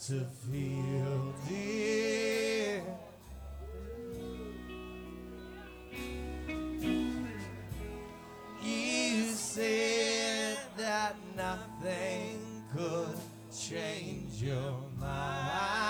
to feel dear. You said that nothing could change your mind.